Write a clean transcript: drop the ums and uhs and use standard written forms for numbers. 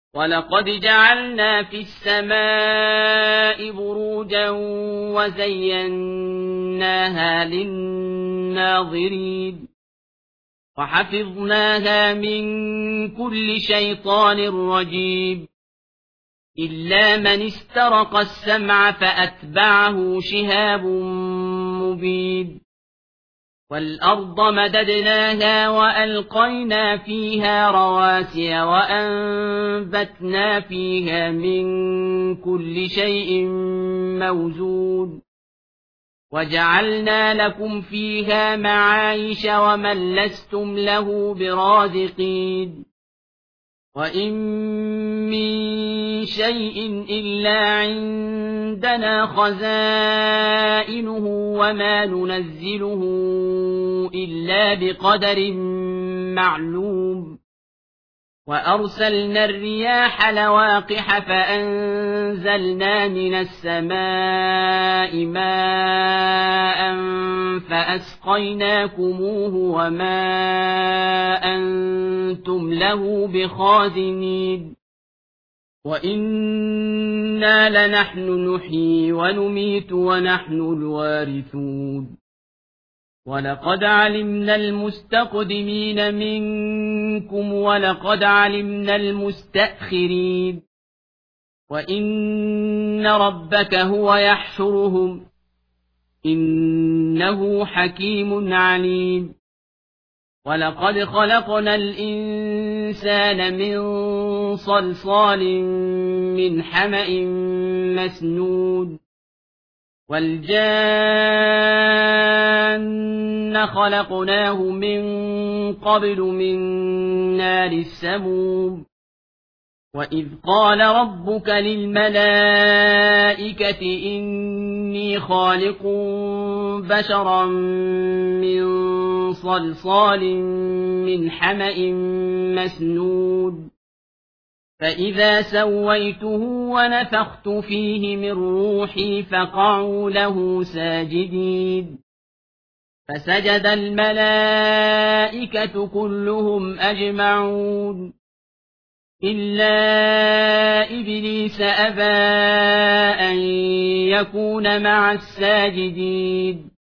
ولقد جعلنا في السماء بروجا وزيناها للناظرين وحفظناها من كل شيطان رجيم إلا من استرق السمع فأتبعه شهاب مبين والأرض مددناها وألقينا فيها رواسي وأنبتنا فيها من كل شيء موزون وجعلنا لكم فيها معايش ومن لستم له برازقين وإن من شيء إلا عندنا خزائنه وما ننزله إلا بقدر معلوم وأرسلنا الرياح لواقح فأنزلنا من السماء ماء فأسقيناكموه وما أنتم له بخازنين وإنا لنحن نحيي ونميت ونحن الوارثون ولقد علمنا المستقدمين منكم ولقد علمنا المستأخرين وإن ربك هو يحشرهم إنه حكيم عليم ولقد خلقنا الإنسان من صلصال من حمأ مسنون والجان خلقناه من قبل من نار السموم وإذ قال ربك للملائكة إني خالق بشرا من صلصال من حمأ مسنون فإذا سويته ونفخت فيه من روحي فقعوا له ساجدين فسجد الملائكة كلهم أجمعون إلا إبليس أبى أن يكون مع الساجدين